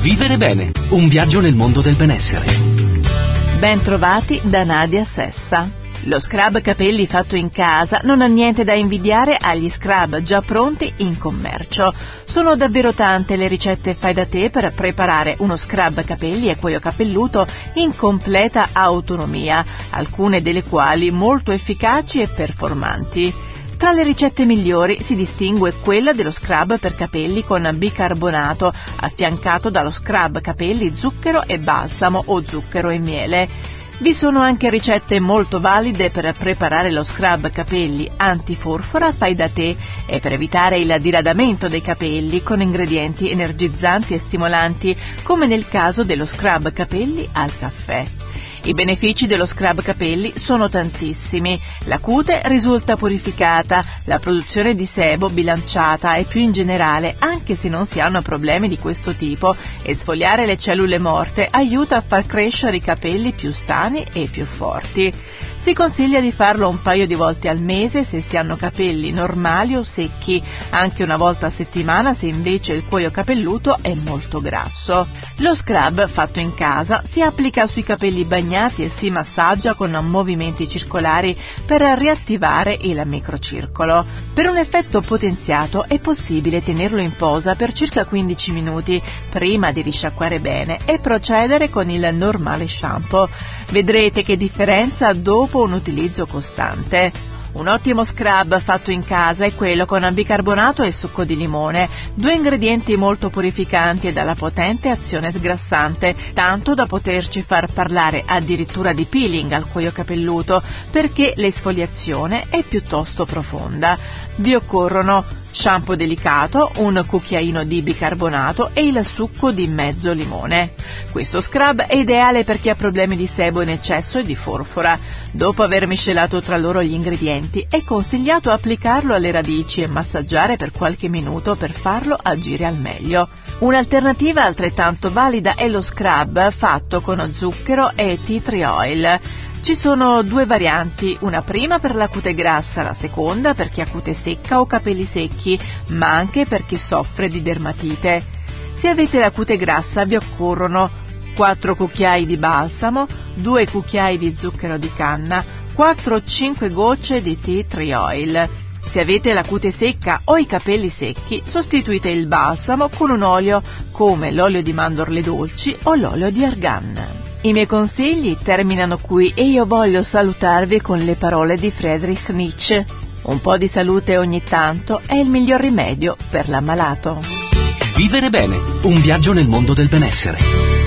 Vivere bene, un viaggio nel mondo del benessere. Ben trovati da Nadia Sessa. Lo scrub capelli fatto in casa non ha niente da invidiare agli scrub già pronti in commercio. Sono davvero tante le ricette fai da te per preparare uno scrub capelli e cuoio capelluto in completa autonomia, alcune delle quali molto efficaci e performanti. Tra le ricette migliori si distingue quella dello scrub per capelli con bicarbonato, affiancato dallo scrub capelli zucchero e balsamo o zucchero e miele. Vi sono anche ricette molto valide per preparare lo scrub capelli antiforfora fai da te e per evitare il diradamento dei capelli con ingredienti energizzanti e stimolanti, come nel caso dello scrub capelli al caffè. I benefici dello scrub capelli sono tantissimi. La cute risulta purificata, la produzione di sebo bilanciata e più in generale, anche se non si hanno problemi di questo tipo, esfoliare le cellule morte aiuta a far crescere i capelli più sani e più forti. Si consiglia di farlo un paio di volte al mese se si hanno capelli normali o secchi, anche una volta a settimana se invece il cuoio capelluto è molto grasso. Lo scrub fatto in casa si applica sui capelli bagnati e si massaggia con movimenti circolari per riattivare il microcircolo. Per un effetto potenziato è possibile tenerlo in posa per circa 15 minuti prima di risciacquare bene e procedere con il normale shampoo. Vedrete che differenza dopo un utilizzo costante. Un ottimo scrub fatto in casa è quello con bicarbonato e succo di limone, due ingredienti molto purificanti e dalla potente azione sgrassante, tanto da poterci far parlare addirittura di peeling al cuoio capelluto, perché l'esfoliazione è piuttosto profonda. Vi occorrono shampoo delicato, un cucchiaino di bicarbonato e il succo di mezzo limone. Questo scrub è ideale per chi ha problemi di sebo in eccesso e di forfora. Dopo aver miscelato tra loro gli ingredienti, è consigliato applicarlo alle radici e massaggiare per qualche minuto per farlo agire al meglio. Un'alternativa altrettanto valida è lo scrub fatto con zucchero e tea tree oil. Ci sono due varianti, una prima per la cute grassa, la seconda per chi ha cute secca o capelli secchi, ma anche per chi soffre di dermatite. Se avete la cute grassa vi occorrono 4 cucchiai di balsamo, 2 cucchiai di zucchero di canna, 4 o 5 gocce di tea tree oil. Se avete la cute secca o i capelli secchi, sostituite il balsamo con un olio come l'olio di mandorle dolci o l'olio di argan. I miei consigli terminano qui e io voglio salutarvi con le parole di Friedrich Nietzsche. Un po' di salute ogni tanto è il miglior rimedio per l'ammalato. Vivere bene, un viaggio nel mondo del benessere.